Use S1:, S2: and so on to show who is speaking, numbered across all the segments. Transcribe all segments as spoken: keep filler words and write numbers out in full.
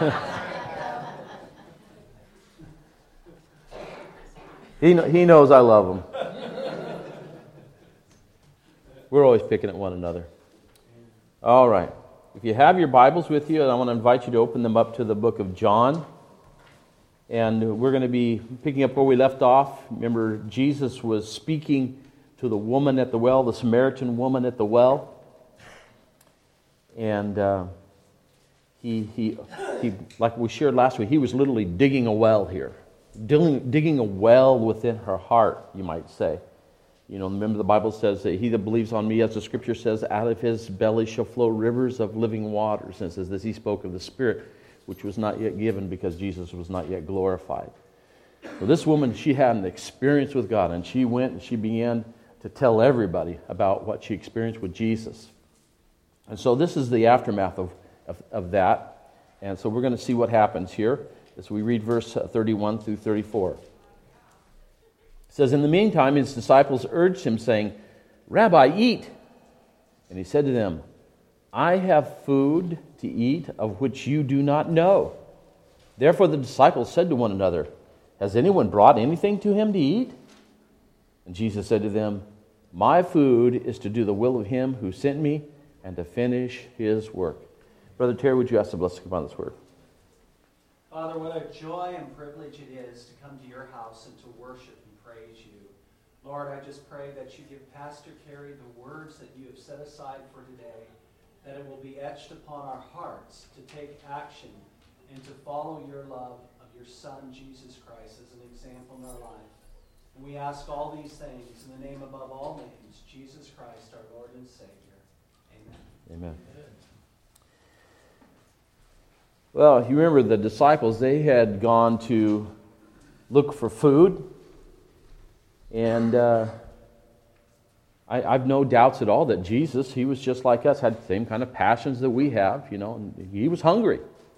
S1: he, he knows I love him. We're always picking at one another. All right. If you have your Bibles with you, I want to invite you to open them up to the book of John. And we're going to be picking up where we left off. Remember, Jesus was speaking to the woman at the well, the Samaritan woman at the well. And uh, he, he, he, like we shared last week, he was literally digging a well here. Digging, digging a well within her heart, you might say. You know, remember the Bible says that he that believes on me, as the Scripture says, out of his belly shall flow rivers of living waters. And it says this, he spoke of the Spirit, which was not yet given because Jesus was not yet glorified. So this woman, she had an experience with God, and she went and she began to tell everybody about what she experienced with Jesus. And so this is the aftermath of, of, of that. And so we're going to see what happens here as we read verse thirty-one through thirty-four. It says, in the meantime, his disciples urged him, saying, Rabbi, eat. And he said to them, I have food to eat of which you do not know. Therefore the disciples said to one another, has anyone brought anything to him to eat? And Jesus said to them, my food is to do the will of him who sent me and to finish his work. Brother Terry, would you ask the blessing upon this word?
S2: Father, what a joy and privilege it is to come to your house and to worship and praise you. Lord, I just pray that you give Pastor Carey the words that you have set aside for today, that it will be etched upon our hearts to take action and to follow your love of your Son, Jesus Christ, as an example in our life. And we ask all these things in the name above all names, Jesus Christ, our Lord and Savior. Amen.
S1: Amen. Well, you remember the disciples, they had gone to look for food. And uh, I, I've no doubts at all that Jesus, he was just like us, had the same kind of passions that we have, you know, and he was hungry.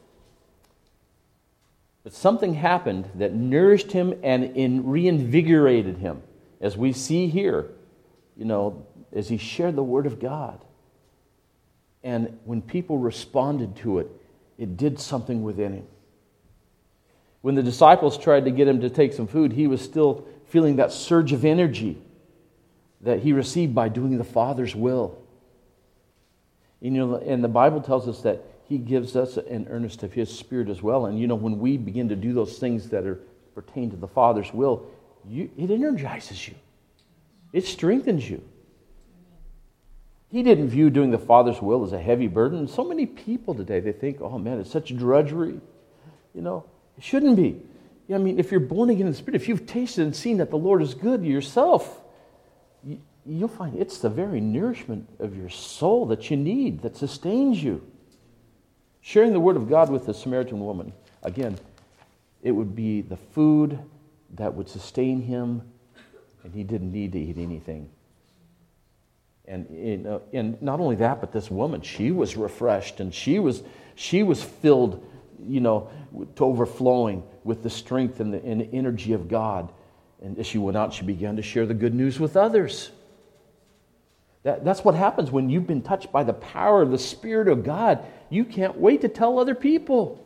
S1: But something happened that nourished him and in reinvigorated him, as we see here, you know, as he shared the Word of God. And when people responded to it, it did something within him. When the disciples tried to get him to take some food, he was still feeling that surge of energy that he received by doing the Father's will. You know, and the Bible tells us that he gives us an earnest of his Spirit as well. And you know, when we begin to do those things that are pertain to the Father's will, you, it energizes you. It strengthens you. He didn't view doing the Father's will as a heavy burden. So many people today, they think, oh man, it's such drudgery. You know, it shouldn't be. I mean, if you're born again in the Spirit, if you've tasted and seen that the Lord is good yourself, you, you'll find it's the very nourishment of your soul that you need, that sustains you. Sharing the Word of God with the Samaritan woman, again, it would be the food that would sustain him, and he didn't need to eat anything. And, you know, and not only that, but this woman, she was refreshed, and she was she was filled, you know, to overflowing with the strength and the, and the energy of God. And as she went out, she began to share the good news with others. That, that's what happens when you've been touched by the power of the Spirit of God. You can't wait to tell other people.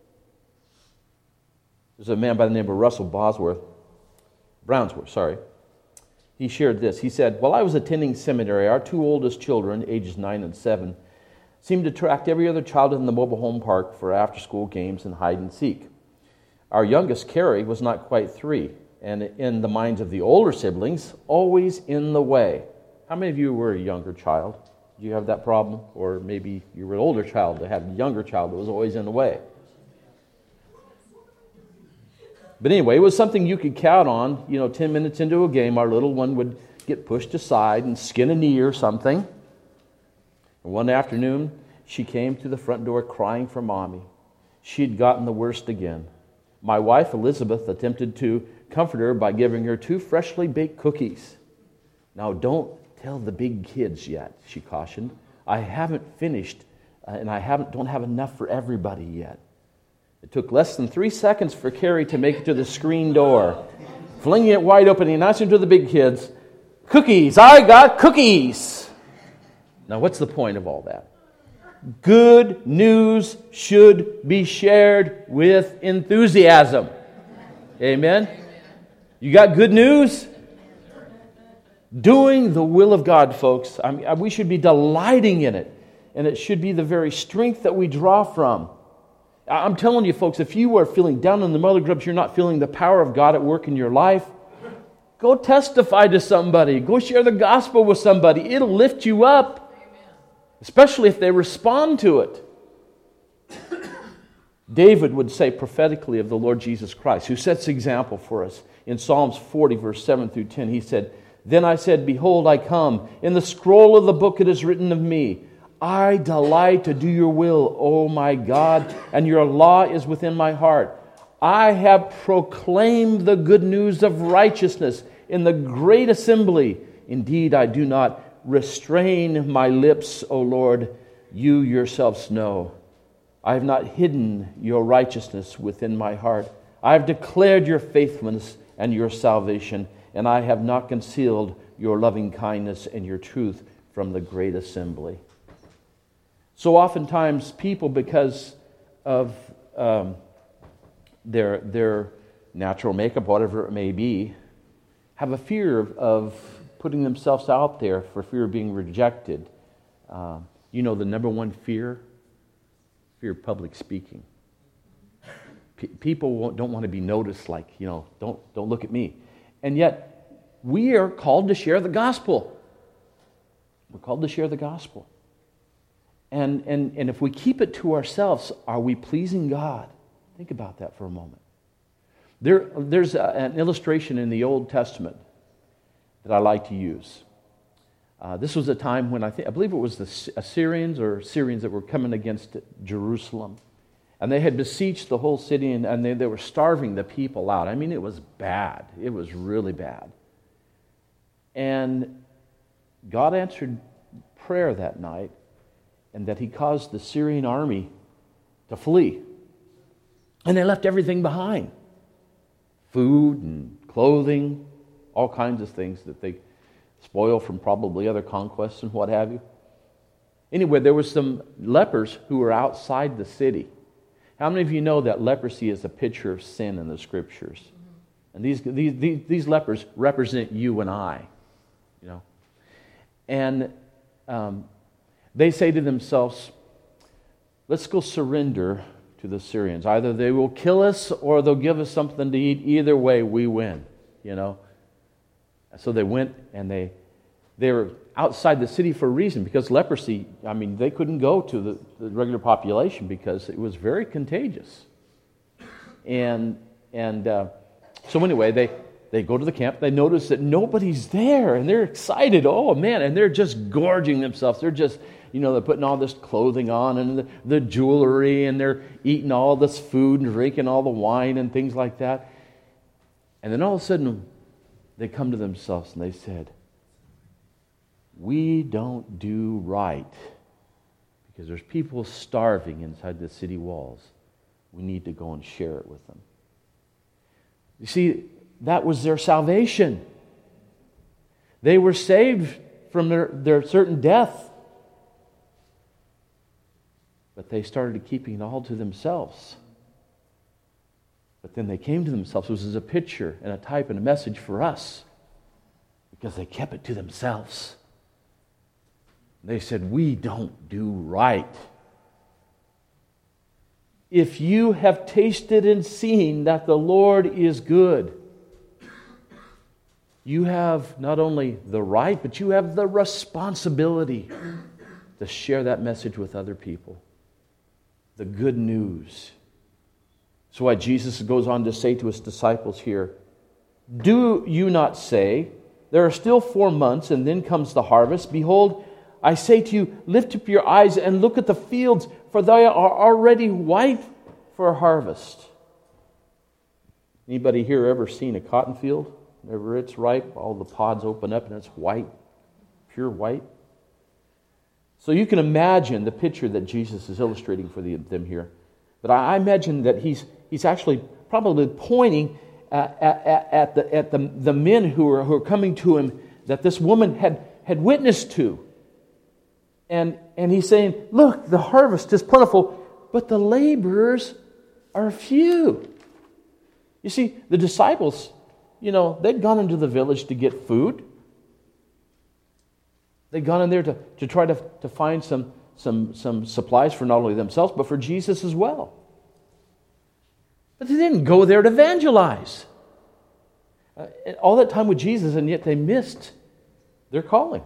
S1: There's a man by the name of Russell Bosworth, Brownsworth, sorry. He shared this. He said, while I was attending seminary, our two oldest children, ages nine and seven, seemed to attract every other child in the mobile home park for after-school games and hide and seek. Our youngest, Carrie, was not quite three, and in the minds of the older siblings, always in the way. How many of you were a younger child? Do you have that problem? Or maybe you were an older child that had a younger child that was always in the way. But anyway, it was something you could count on. You know, ten minutes into a game, our little one would get pushed aside and skin a knee or something. And one afternoon, she came to the front door crying for Mommy. She'd gotten the worst again. My wife, Elizabeth, attempted to comfort her by giving her two freshly baked cookies. Now, don't tell the big kids yet, she cautioned. I haven't finished, uh, and I haven't don't have enough for everybody yet. It took less than three seconds for Carrie to make it to the screen door. Flinging it wide open, he announced to the big kids, cookies, I got cookies. Now, what's the point of all that? Good news should be shared with enthusiasm. Amen? You got good news? Doing the will of God, folks. I mean, we should be delighting in it. And it should be the very strength that we draw from. I'm telling you, folks, if you are feeling down in the mother grubs, you're not feeling the power of God at work in your life, go testify to somebody. Go share the gospel with somebody. It'll lift you up. Amen. Especially if they respond to it. David would say prophetically of the Lord Jesus Christ, who sets the example for us. In Psalms forty, verse seven through ten, he said, "Then I said, Behold, I come. In the scroll of the book it is written of me. I delight to do your will, O my God, and your law is within my heart. I have proclaimed the good news of righteousness in the great assembly. Indeed, I do not restrain my lips, O Lord. You yourselves know. I have not hidden your righteousness within my heart. I have declared your faithfulness and your salvation, and I have not concealed your loving kindness and your truth from the great assembly." So oftentimes people, because of um, their their natural makeup, whatever it may be, have a fear of, of putting themselves out there for fear of being rejected. Uh, you know the number one fear? Fear of public speaking. P- people won't, don't want to be noticed like, you know, don't don't look at me. And yet, we are called to share the gospel. We're called to share the gospel. And, and, and if we keep it to ourselves, are we pleasing God? Think about that for a moment. There, there's a, an illustration in the Old Testament that I like to use. Uh, this was a time when I think I believe it was the Assyrians or Syrians that were coming against Jerusalem. And they had besieged the whole city, and, and they, they were starving the people out. I mean, it was bad. It was really bad. And God answered prayer that night, and that He caused the Syrian army to flee. And they left everything behind. Food and clothing, all kinds of things that they spoil from probably other conquests and what have you. Anyway, there were some lepers who were outside the city. How many of you know that leprosy is a picture of sin in the Scriptures? And these these these, these lepers represent you and I, you know. And um, they say to themselves, "Let's go surrender to the Syrians. Either they will kill us or they'll give us something to eat. Either way, we win." You know. So they went and they they were outside the city for a reason, because leprosy, I mean, they couldn't go to the, the regular population because it was very contagious. And and uh, so anyway, they, they go to the camp. They notice that nobody's there, and they're excited. Oh, man, and they're just gorging themselves. They're just, you know, they're putting all this clothing on and the, the jewelry, and they're eating all this food and drinking all the wine and things like that. And then all of a sudden, they come to themselves and they said, "We don't do right because there's people starving inside the city walls. We need to go and share it with them." You see, that was their salvation. They were saved from their, their certain death. But they started keeping it all to themselves. But then they came to themselves. It was as a picture and a type and a message for us, because they kept it to themselves. They said, "We don't do right." If you have tasted and seen that the Lord is good, you have not only the right, but you have the responsibility to share that message with other people. The good news. That's why Jesus goes on to say to His disciples here, "Do you not say, there are still four months and then comes the harvest? Behold, I say to you, lift up your eyes and look at the fields, for they are already white for harvest." Anybody here ever seen a cotton field? Whenever it's ripe, all the pods open up and it's white, pure white. So you can imagine the picture that Jesus is illustrating for the, them here. But I imagine that he's he's actually probably pointing at, at, at the at the, the men who are who are coming to him that this woman had, had witnessed to. And, and he's saying, look, the harvest is plentiful, but the laborers are few. You see, the disciples, you know, they'd gone into the village to get food. They'd gone in there to, to try to, to find some, some, some supplies for not only themselves, but for Jesus as well. But they didn't go there to evangelize. Uh, all that time with Jesus, and yet they missed their calling.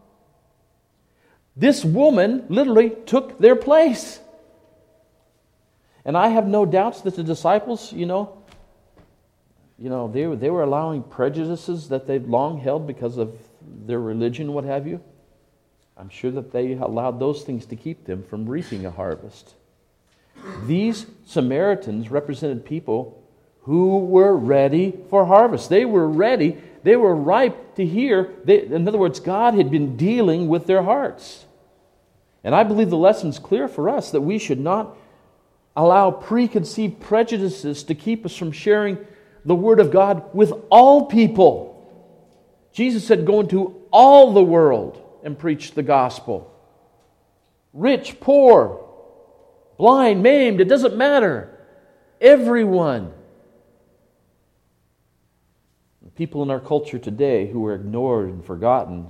S1: This woman literally took their place. And I have no doubts that the disciples, you know, you know, they, they were allowing prejudices that they'd long held because of their religion, what have you. I'm sure that they allowed those things to keep them from reaping a harvest. These Samaritans represented people who were ready for harvest. They were ready. They were ripe to hear. They, in other words, God had been dealing with their hearts. And I believe the lesson's clear for us that we should not allow preconceived prejudices to keep us from sharing the Word of God with all people. Jesus said, go into all the world and preach the gospel. Rich, poor, blind, maimed, it doesn't matter. Everyone. People in our culture today who are ignored and forgotten,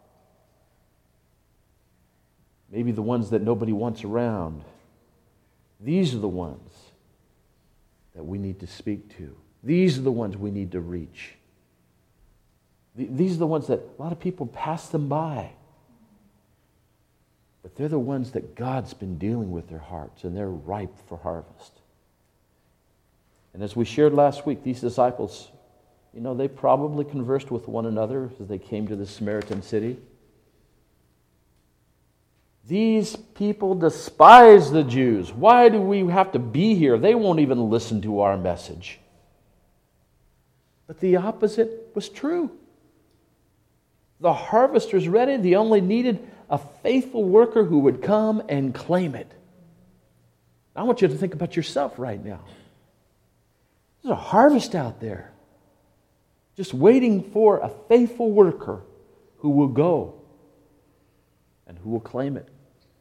S1: maybe the ones that nobody wants around, these are the ones that we need to speak to. These are the ones we need to reach. These are the ones that a lot of people pass them by. But they're the ones that God's been dealing with their hearts, and they're ripe for harvest. And as we shared last week, these disciples, you know, they probably conversed with one another as they came to the Samaritan city. These people despise the Jews. Why do we have to be here? They won't even listen to our message. But the opposite was true. The harvest was ready. They only needed a faithful worker who would come and claim it. I want you to think about yourself right now. There's a harvest out there, just waiting for a faithful worker who will go and who will claim it.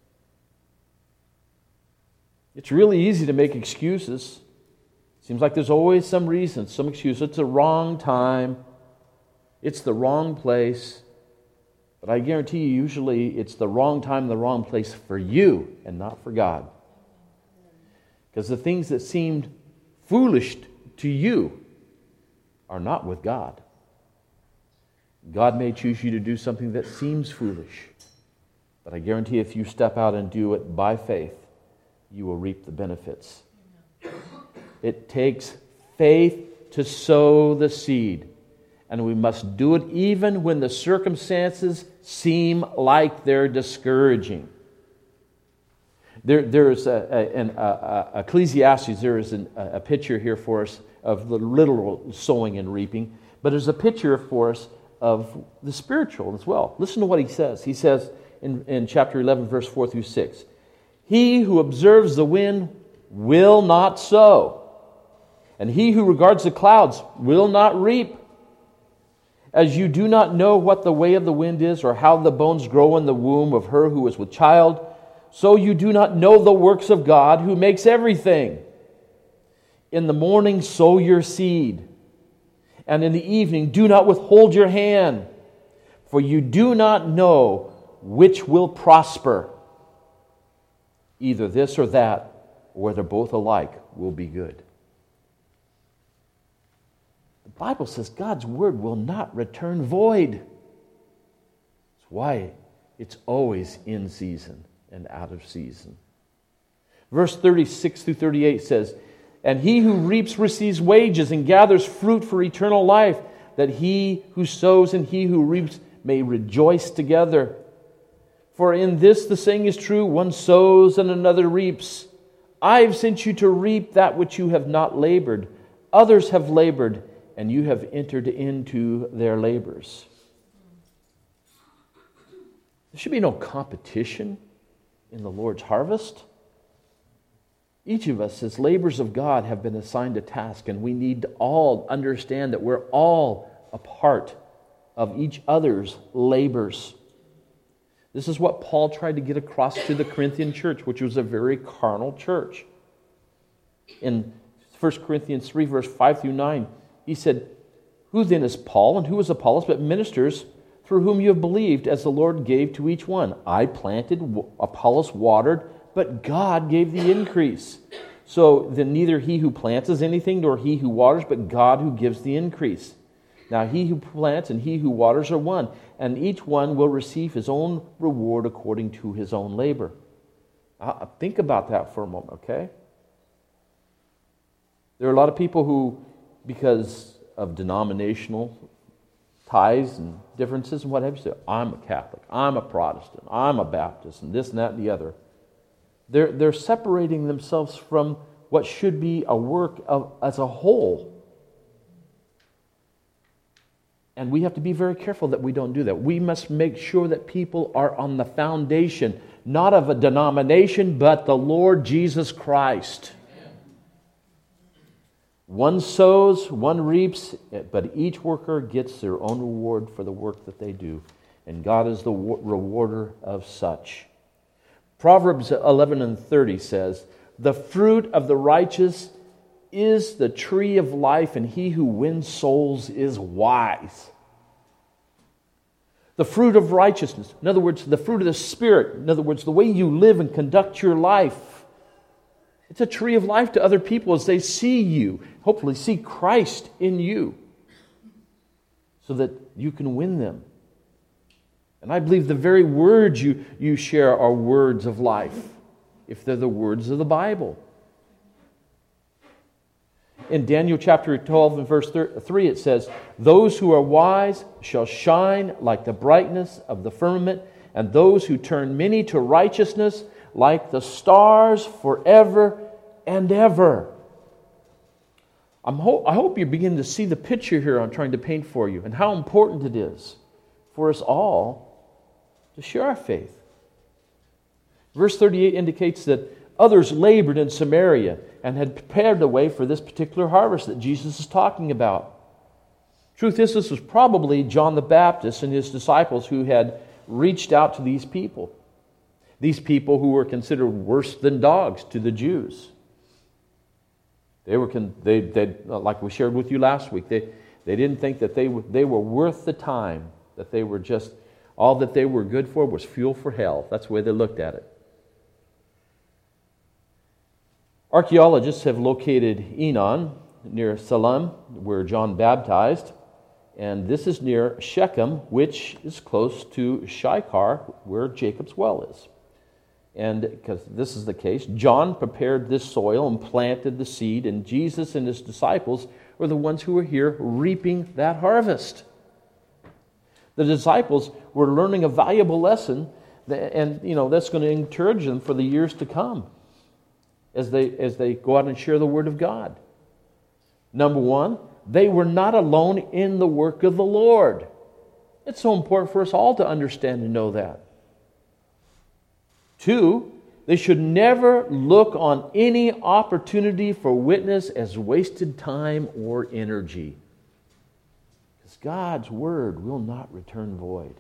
S1: It's really easy to make excuses. Seems like there's always some reason, some excuse. It's the wrong time. It's the wrong place. But I guarantee you, usually it's the wrong time, the wrong place for you and not for God. Because the things that seemed foolish to you are not with God. God may choose you to do something that seems foolish. But I guarantee if you step out and do it by faith, you will reap the benefits. It takes faith to sow the seed. And we must do it even when the circumstances seem like they're discouraging. There, there is a, a, an a, a Ecclesiastes. There is an, a picture here for us of the literal sowing and reaping, but there's a picture for us of the spiritual as well. Listen to what he says. He says in, in chapter eleven, verse four through six, "He who observes the wind will not sow, and he who regards the clouds will not reap. As you do not know what the way of the wind is, or how the bones grow in the womb of her who is with child, so you do not know the works of God who makes everything. In the morning sow your seed, and in the evening do not withhold your hand, for you do not know which will prosper. Either this or that, or whether both alike will be good." The Bible says God's word will not return void. That's why it's always in season and out of season. Verse thirty-six through thirty-eight says, "And he who reaps receives wages and gathers fruit for eternal life, that he who sows and he who reaps may rejoice together. For in this the saying is true, one sows and another reaps. I have sent you to reap that which you have not labored. Others have labored, and you have entered into their labors." There should be no competition in the Lord's harvest. Each of us, as laborers of God, have been assigned a task, and we need to all understand that we're all a part of each other's labors. This is what Paul tried to get across to the Corinthian church, which was a very carnal church. In First Corinthians three, verse five through nine, he said, "Who then is Paul and who is Apollos but ministers through whom you have believed, as the Lord gave to each one? I planted, Apollos watered, but God gave the increase. So then neither he who plants is anything, nor he who waters, but God who gives the increase. Now he who plants and he who waters are one, and each one will receive his own reward according to his own labor." Uh, think about that for a moment, okay? There are a lot of people who, because of denominational ties and differences and what have you, say, "I'm a Catholic, I'm a Protestant, I'm a Baptist," and this and that and the other. They're, they're separating themselves from what should be a work of as a whole. And we have to be very careful that we don't do that. We must make sure that people are on the foundation, not of a denomination, but the Lord Jesus Christ. One sows, one reaps, but each worker gets their own reward for the work that they do. And God is the rewarder of such. Proverbs eleven and thirty says, "The fruit of the righteous is the tree of life, and he who wins souls is wise." The fruit of righteousness, in other words, the fruit of the Spirit, in other words, the way you live and conduct your life, it's a tree of life to other people as they see you, hopefully see Christ in you, so that you can win them. And I believe the very words you, you share are words of life, if they're the words of the Bible. In Daniel chapter twelve and verse three it says, "Those who are wise shall shine like the brightness of the firmament, and those who turn many to righteousness like the stars forever and ever." I'm ho- I hope you're beginning to see the picture here I'm trying to paint for you, and how important it is for us all to share our faith. Verse thirty-eight indicates that others labored in Samaria and had prepared the way for this particular harvest that Jesus is talking about. Truth is, this was probably John the Baptist and his disciples who had reached out to these people. These people who were considered worse than dogs to the Jews. They were, they, they, like we shared with you last week, they, they didn't think that they, they were worth the time, that they were just, all that they were good for was fuel for hell. That's the way they looked at it. Archaeologists have located Enon near Salem, where John baptized, and this is near Shechem, which is close to Sychar, where Jacob's well is. And because this is the case, John prepared this soil and planted the seed, and Jesus and his disciples were the ones who were here reaping that harvest. The disciples were learning a valuable lesson, and you know that's going to encourage them for the years to come as they as they go out and share the Word of God. Number one, they were not alone in the work of the Lord. It's so important for us all to understand and know that. Two, they should never look on any opportunity for witness as wasted time or energy. Because God's Word will not return void.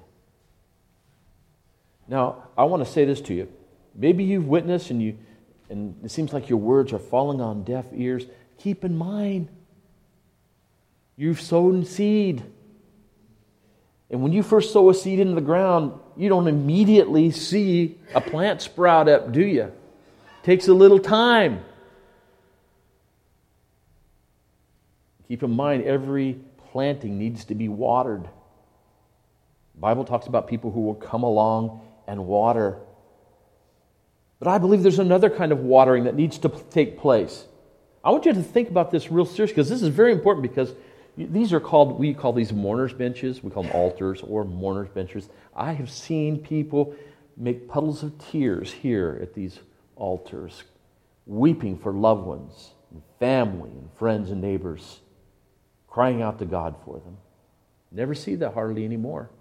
S1: Now, I want to say this to you. Maybe you've witnessed and you and it seems like your words are falling on deaf ears. Keep in mind, you've sown seed. And when you first sow a seed into the ground, you don't immediately see a plant sprout up, do you? It takes a little time. Keep in mind, every planting needs to be watered. The Bible talks about people who will come along and water. But I believe there's another kind of watering that needs to take place. I want you to think about this real seriously, because this is very important, because these are called, we call these mourners' benches. We call them altars or mourners' benches. I have seen people make puddles of tears here at these altars, weeping for loved ones, and family, and friends and neighbors, crying out to God for them. Never see that hardly anymore.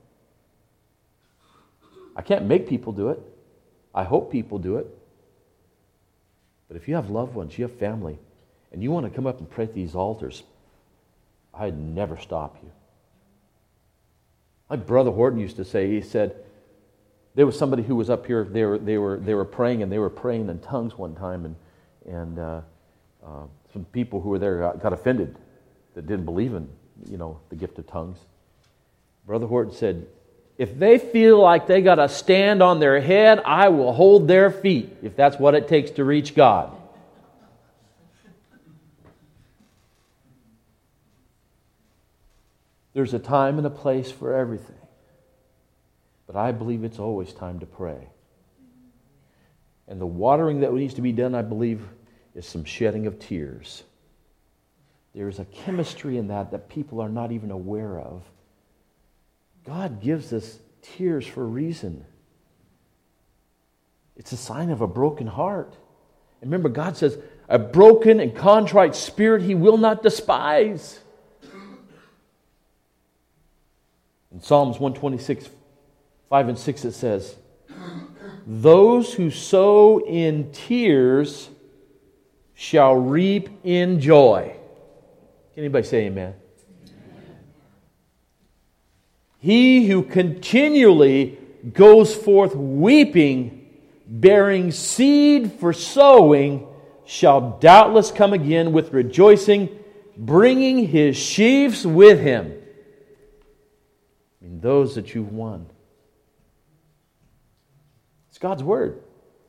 S1: I can't make people do it. I hope people do it. But if you have loved ones, you have family, and you want to come up and pray at these altars, I'd never stop you. Like Brother Horton used to say, he said, There was somebody who was up here, they were, they were, they were praying, and they were praying in tongues one time, and, and uh, uh, some people who were there got, got offended that didn't believe in, you know, the gift of tongues. Brother Horton said, if they feel like they got to stand on their head, I will hold their feet, if that's what it takes to reach God. There's a time and a place for everything. But I believe it's always time to pray. And the watering that needs to be done, I believe, is some shedding of tears. There's a chemistry in that that people are not even aware of. God gives us tears for a reason. It's a sign of a broken heart. And remember, God says, a broken and contrite spirit He will not despise. In Psalms one twenty-six, five and six it says, those who sow in tears shall reap in joy. Can anybody say amen? He who continually goes forth weeping, bearing seed for sowing, shall doubtless come again with rejoicing, bringing his sheaves with him. I mean, those that you've won. It's God's word.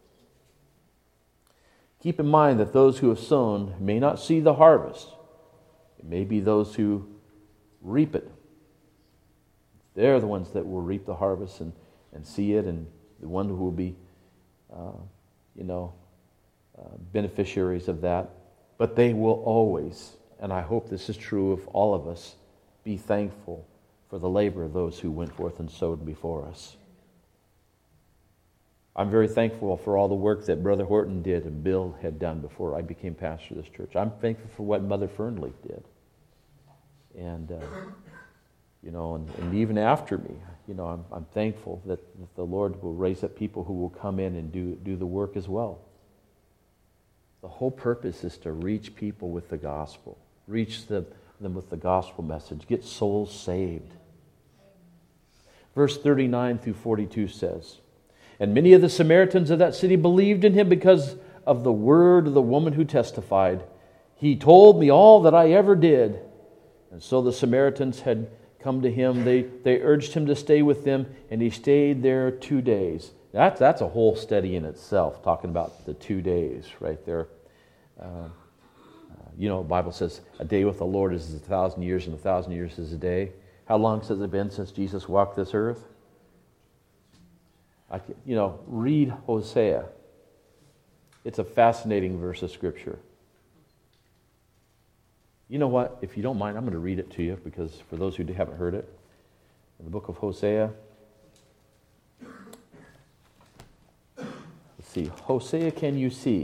S1: Keep in mind that those who have sown may not see the harvest. It may be those who reap it. They're the ones that will reap the harvest and, and see it, and the one who will be, uh, you know, uh, beneficiaries of that. But they will always, and I hope this is true of all of us, be thankful for the labor of those who went forth and sowed before us. I'm very thankful for all the work that Brother Horton did and Bill had done before I became pastor of this church. I'm thankful for what Mother Fernleaf did. And, uh, you know, and, and even after me, you know, I'm, I'm thankful that, that the Lord will raise up people who will come in and do, do the work as well. The whole purpose is to reach people with the gospel. Reach them, them with the gospel message. Get souls saved. Verse thirty-nine through forty-two says, and many of the Samaritans of that city believed in him because of the word of the woman who testified, he told me all that I ever did. And so the Samaritans had come to him. They, they urged him to stay with them, and he stayed there two days. That's, that's a whole study in itself, talking about the two days right there. Uh, uh, you know, the Bible says a day with the Lord is a thousand years, and a thousand years is a day. How long has it been since Jesus walked this earth? I, you know, read Hosea. It's a fascinating verse of Scripture. You know what? If you don't mind, I'm going to read it to you, because for those who haven't heard it, in the book of Hosea, let's see, Hosea, can you see?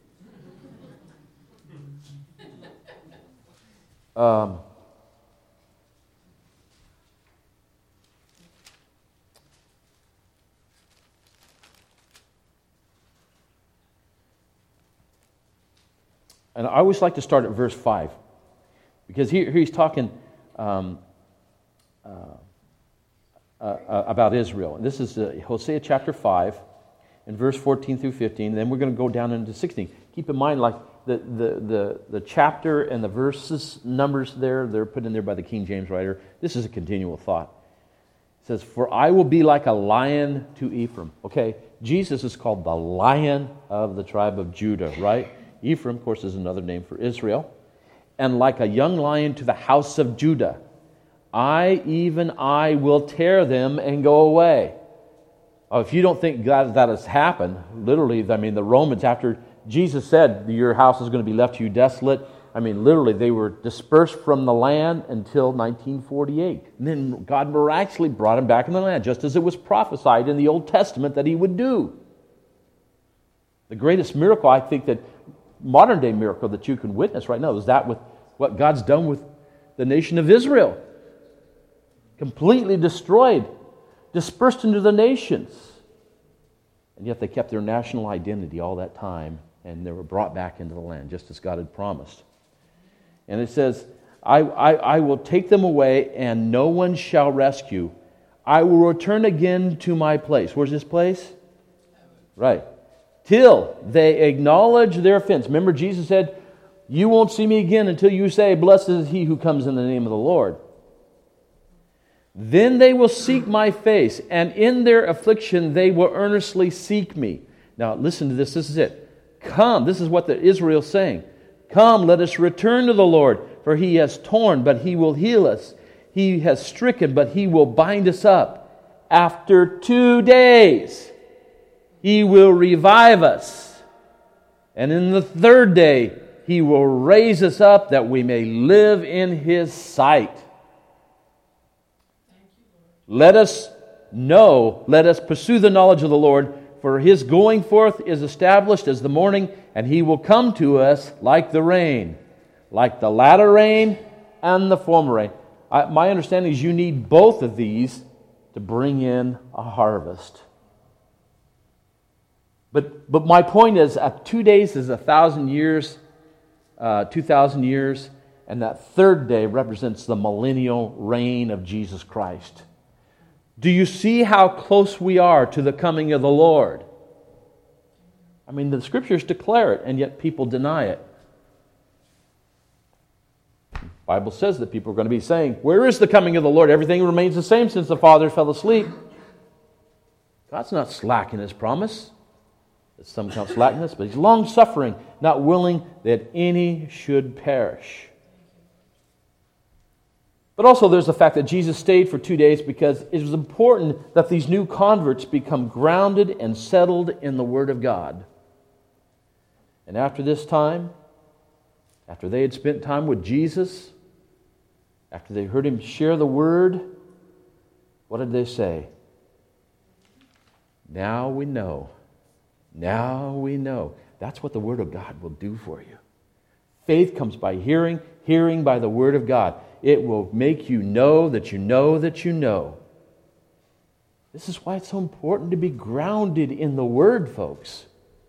S1: Um, and I always like to start at verse five. Because here, here he's talking um, uh, uh, about Israel. And this is uh, Hosea chapter five, and verse fourteen through fifteen. And then we're going to go down into sixteen. Keep in mind, like the, the, the, the chapter and the verses numbers there, they're put in there by the King James writer. This is a continual thought. It says, for I will be like a lion to Ephraim. Okay, Jesus is called the Lion of the tribe of Judah, right? Ephraim, of course, is another name for Israel. And like a young lion to the house of Judah, I, even I, will tear them and go away. Oh, if you don't think that, that has happened, literally, I mean, the Romans, after Jesus said, your house is going to be left to you desolate, I mean, literally, they were dispersed from the land until nineteen forty-eight. And then God miraculously brought them back in the land, just as it was prophesied in the Old Testament that He would do. The greatest miracle, I think, that modern day miracle that you can witness right now is that with what God's done with the nation of Israel. Completely destroyed, dispersed into the nations. And yet they kept their national identity all that time, and they were brought back into the land, just as God had promised. And it says, I, I, I will take them away, and no one shall rescue. I will return again to my place. Where's this place? Right. Till they acknowledge their offense. Remember, Jesus said, you won't see me again until you say, blessed is he who comes in the name of the Lord. Then they will seek my face, and in their affliction they will earnestly seek me. Now listen to this, this is it. Come, this is what the Israel's saying. Come, let us return to the Lord, for he has torn, but he will heal us. He has stricken, but he will bind us up. After two days, he will revive us. And in the third day, he will raise us up that we may live in his sight. Let us know, let us pursue the knowledge of the Lord, for his going forth is established as the morning, and he will come to us like the rain, like the latter rain and the former rain. I, my understanding is you need both of these to bring in a harvest. But but my point is, uh, two days is a thousand years, uh, two thousand years, and that third day represents the millennial reign of Jesus Christ. Do you see how close we are to the coming of the Lord? I mean, the Scriptures declare it, and yet people deny it. The Bible says that people are going to be saying, where is the coming of the Lord? Everything remains the same since the fathers fell asleep. God's not slack in his promise. Some count slackness, but he's long-suffering, not willing that any should perish. But also there's the fact that Jesus stayed for two days because it was important that these new converts become grounded and settled in the Word of God. And after this time, after they had spent time with Jesus, after they heard him share the Word, what did they say? Now we know. Now we know. That's what the Word of God will do for you. Faith comes by hearing, hearing by the Word of God. It will make you know that you know that you know. This is why it's so important to be grounded in the Word, folks.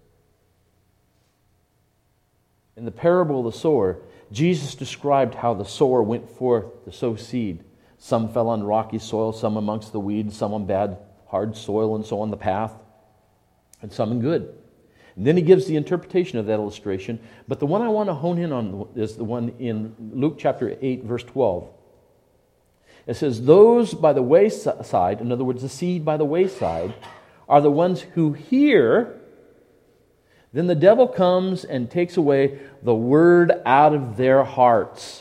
S1: In the parable of the sower, Jesus described how the sower went forth to sow seed. Some fell on rocky soil, some amongst the weeds, some on bad, hard soil, and so on the path, and some in good. And then he gives the interpretation of that illustration. But the one I want to hone in on is the one in Luke chapter eight, verse twelve. It says, those by the wayside, in other words, the seed by the wayside, are the ones who hear. Then the devil comes and takes away the word out of their hearts,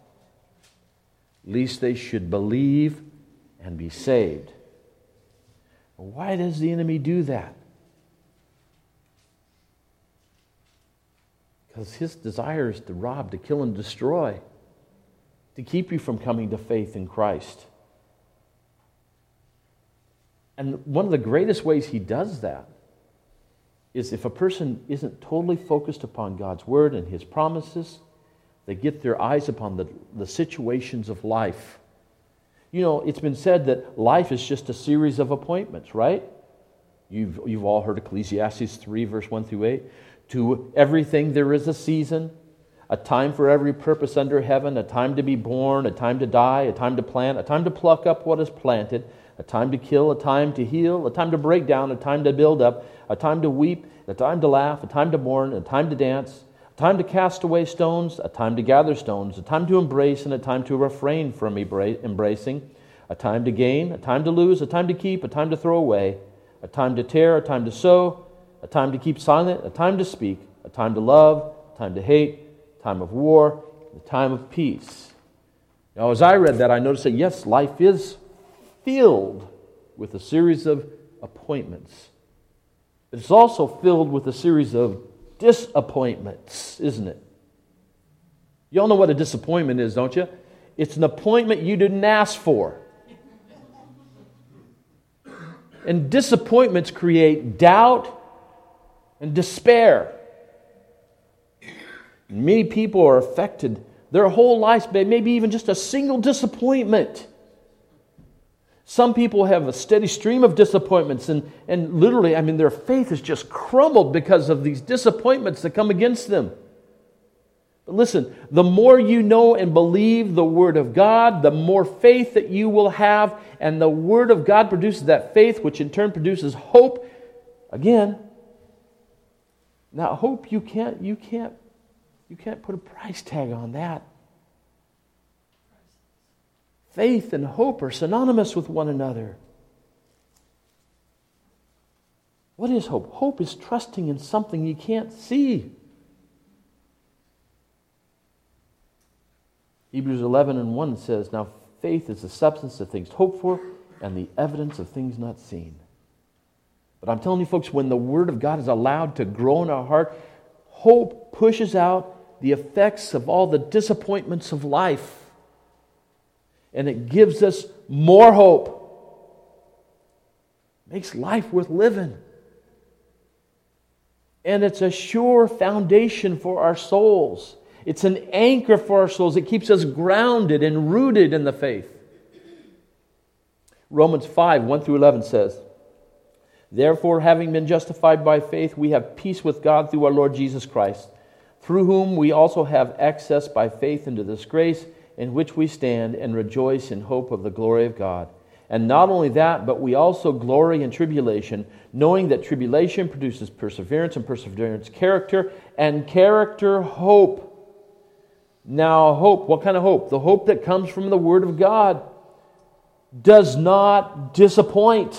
S1: lest they should believe and be saved. Why does the enemy do that? Because his desire is to rob, to kill, and destroy, to keep you from coming to faith in Christ. And one of the greatest ways he does that is if a person isn't totally focused upon God's Word and His promises, they get their eyes upon the, the situations of life. You know, it's been said that life is just a series of appointments, right? You've, you've all heard Ecclesiastes three, verse one through eight. To everything there is a season, a time for every purpose under heaven, a time to be born, a time to die, a time to plant, a time to pluck up what is planted, a time to kill, a time to heal, a time to break down, a time to build up, a time to weep, a time to laugh, a time to mourn, a time to dance, a time to cast away stones, a time to gather stones, a time to embrace, and a time to refrain from embracing, a time to gain, a time to lose, a time to keep, a time to throw away, a time to tear, a time to sow, a time to keep silent, a time to speak, a time to love, a time to hate, a time of war, a time of peace. Now, as I read that, I noticed that, yes, life is filled with a series of appointments. But it's also filled with a series of disappointments, isn't it? You all know what a disappointment is, don't you? It's an appointment you didn't ask for. And disappointments create doubt and despair. Many people are affected their whole lives by maybe even just a single disappointment. Some people have a steady stream of disappointments, and, and literally, I mean, their faith has just crumbled because of these disappointments that come against them. But listen, the more you know and believe the Word of God, the more faith that you will have, and the Word of God produces that faith, which in turn produces hope. Again, now hope you can't you can't you can't put a price tag on that. Faith and hope are synonymous with one another. What is hope? Hope is trusting in something you can't see. Hebrews eleven and one says, now faith is the substance of things hoped for and the evidence of things not seen. But I'm telling you folks, when the Word of God is allowed to grow in our heart, hope pushes out the effects of all the disappointments of life. And it gives us more hope. Makes life worth living. And it's a sure foundation for our souls. It's an anchor for our souls. It keeps us grounded and rooted in the faith. Romans five, one through eleven says, therefore, having been justified by faith, we have peace with God through our Lord Jesus Christ, through whom we also have access by faith into this grace in which we stand and rejoice in hope of the glory of God. And not only that, but we also glory in tribulation, knowing that tribulation produces perseverance, and perseverance character, and character hope. Now hope, what kind of hope? The hope that comes from the Word of God does not disappoint.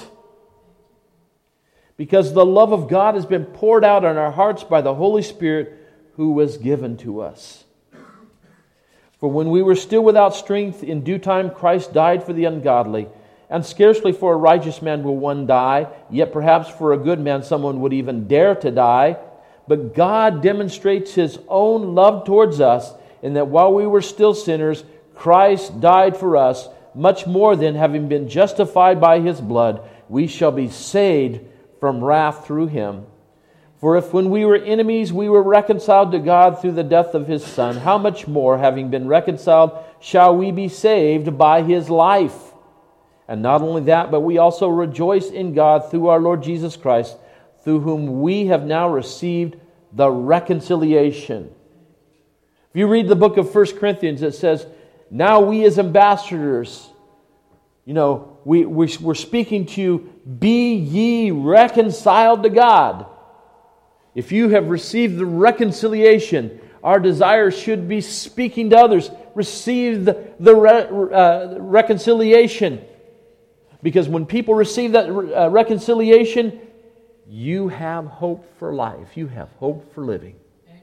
S1: Because the love of God has been poured out on our hearts by the Holy Spirit who was given to us. For when we were still without strength, in due time Christ died for the ungodly. And scarcely for a righteous man will one die, yet perhaps for a good man someone would even dare to die. But God demonstrates His own love towards us, in that while we were still sinners, Christ died for us. Much more than, having been justified by His blood, we shall be saved from wrath through Him. For if when we were enemies we were reconciled to God through the death of His Son, how much more, having been reconciled, shall we be saved by His life? And not only that, but we also rejoice in God through our Lord Jesus Christ, through whom we have now received the reconciliation. If you read the book of First Corinthians, it says, now we as ambassadors, you know, we, we, we're speaking to you, be ye reconciled to God. If you have received the reconciliation, our desire should be speaking to others. Receive the, the re, uh, reconciliation. Because when people receive that uh, reconciliation, you have hope for life. You have hope for living. Amen.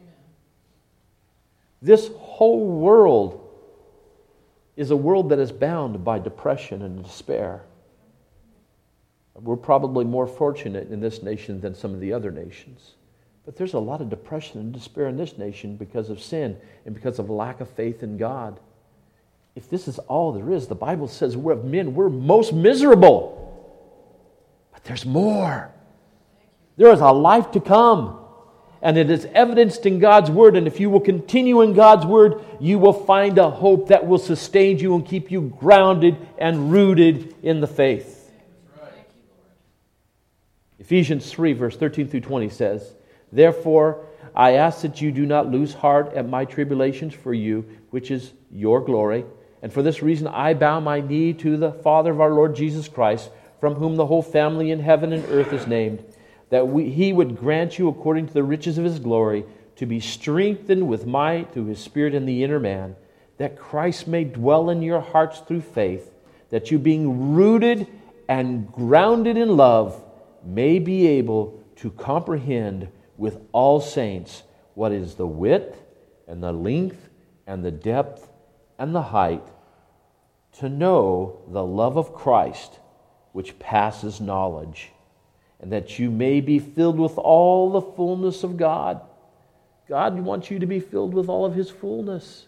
S1: This whole world is a world that is bound by depression and despair. We're probably more fortunate in this nation than some of the other nations. But there's a lot of depression and despair in this nation because of sin and because of lack of faith in God. If this is all there is, the Bible says we're men, we're most miserable. But there's more. There is a life to come. And it is evidenced in God's Word. And if you will continue in God's Word, you will find a hope that will sustain you and keep you grounded and rooted in the faith. Right. Ephesians three, verse thirteen through twenty says, therefore, I ask that you do not lose heart at my tribulations for you, which is your glory. And for this reason I bow my knee to the Father of our Lord Jesus Christ, from whom the whole family in heaven and earth is named, that we, He would grant you, according to the riches of His glory, to be strengthened with might through His Spirit in the inner man, that Christ may dwell in your hearts through faith, that you, being rooted and grounded in love, may be able to comprehend with all saints what is the width and the length and the depth and the height, to know the love of Christ, which passes knowledge, and that you may be filled with all the fullness of God. God wants you to be filled with all of His fullness.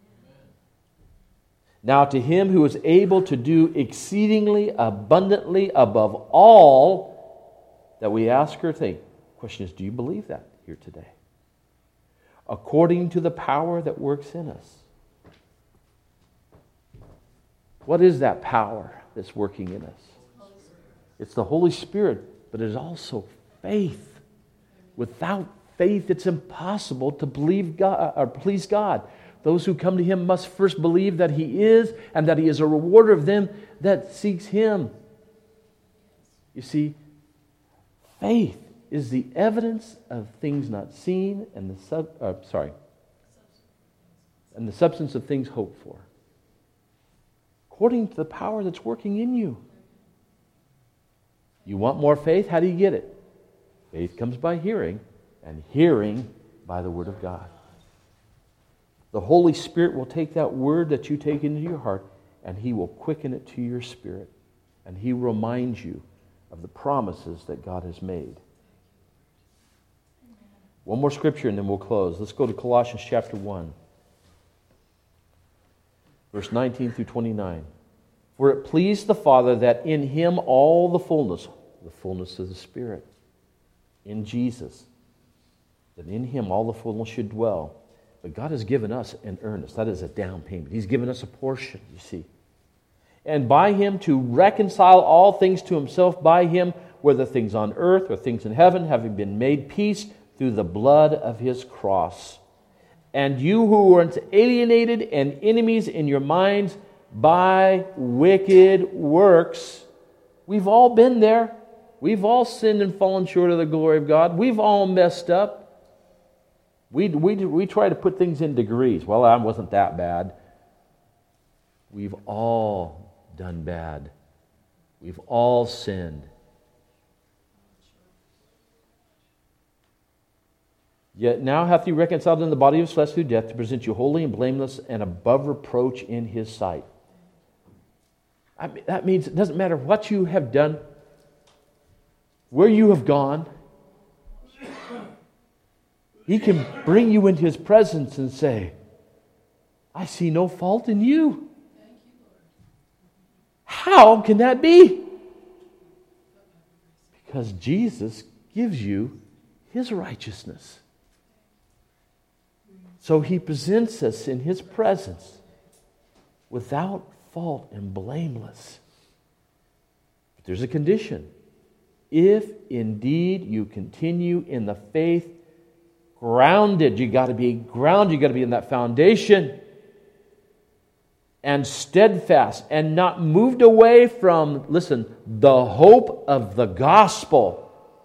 S1: Now to Him who is able to do exceedingly abundantly above all that we ask or think. The question is, do you believe that here today? According to the power that works in us. What is that power that's working in us? It's the Holy Spirit, but it is also faith. Without faith it's impossible to believe God or please God. Those who come to Him must first believe that He is and that He is a rewarder of them that seeks Him. You see, faith is the evidence of things not seen and the sub, uh, sorry, and the substance of things hoped for, according to the power that's working in you. You want more faith? How do you get it? Faith comes by hearing, and hearing by the Word of God. The Holy Spirit will take that word that you take into your heart, and He will quicken it to your spirit, and He will remind you of the promises that God has made. One more scripture and then we'll close. Let's go to Colossians chapter one. Verse nineteen through twenty-nine. For it pleased the Father that in Him all the fullness, the fullness of the Spirit, in Jesus, that in Him all the fullness should dwell. But God has given us an earnest. That is a down payment. He's given us a portion, you see. And by Him to reconcile all things to Himself, by Him, whether things on earth or things in heaven, having been made peace through the blood of His cross. And you who were alienated and enemies in your minds by wicked works, we've all been there. We've all sinned and fallen short of the glory of God. We've all messed up. We, we, we try to put things in degrees. Well, I wasn't that bad. We've all done bad. We've all sinned. Yet now hath He reconciled in the body of His flesh through death to present you holy and blameless and above reproach in His sight. I mean, that means it doesn't matter what you have done, where you have gone. He can bring you into His presence and say, I see no fault in you. How can that be? Because Jesus gives you His righteousness. So He presents us in His presence without fault and blameless. But there's a condition. If indeed you continue in the faith, grounded, you got to be grounded, you got to be in that foundation, and steadfast, and not moved away from, listen, the hope of the gospel,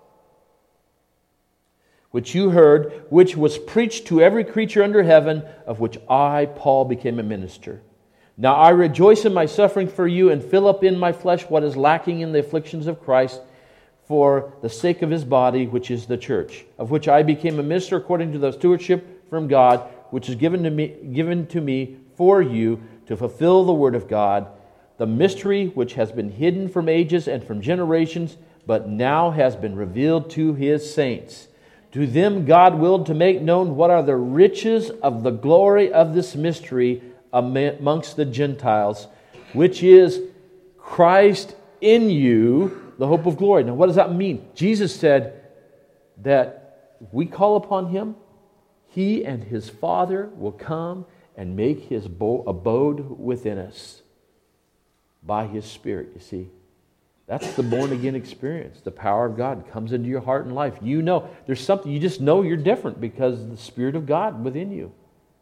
S1: which you heard, which was preached to every creature under heaven, of which I, Paul, became a minister. Now I rejoice in my suffering for you, and fill up in my flesh what is lacking in the afflictions of Christ, for the sake of His body, which is the church, of which I became a minister according to the stewardship from God, which is given to me, given to me for you, to fulfill the word of God, the mystery which has been hidden from ages and from generations, but now has been revealed to His saints. To them God willed to make known what are the riches of the glory of this mystery amongst the Gentiles, which is Christ in you, the hope of glory. Now what does that mean? Jesus said that if we call upon Him, He and His Father will come and make His abode within us by His Spirit, you see. That's the born-again experience. The power of God comes into your heart and life. You know, there's something, you just know you're different because of the Spirit of God within you.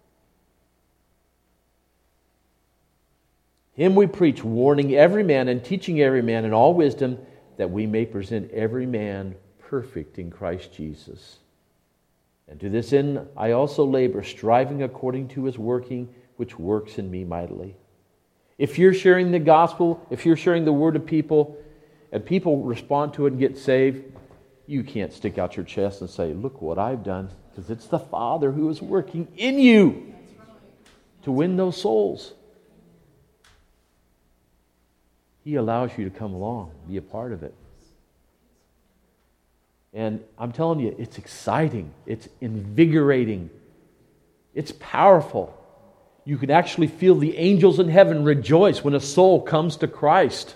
S1: Him we preach, warning every man and teaching every man in all wisdom, that we may present every man perfect in Christ Jesus. And to this end I also labor, striving according to His working, which works in me mightily. If you're sharing the gospel, if you're sharing the word of people, and people respond to it and get saved, you can't stick out your chest and say, look what I've done, because it's the Father who is working in you to win those souls. He allows you to come along, be a part of it. And I'm telling you, it's exciting. It's invigorating. It's powerful. You can actually feel the angels in heaven rejoice when a soul comes to Christ.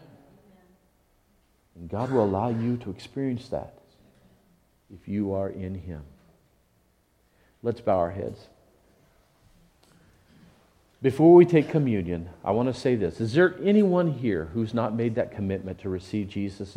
S1: And God will allow you to experience that if you are in Him. Let's bow our heads. Before we take communion, I want to say this. Is there anyone here who's not made that commitment to receive Jesus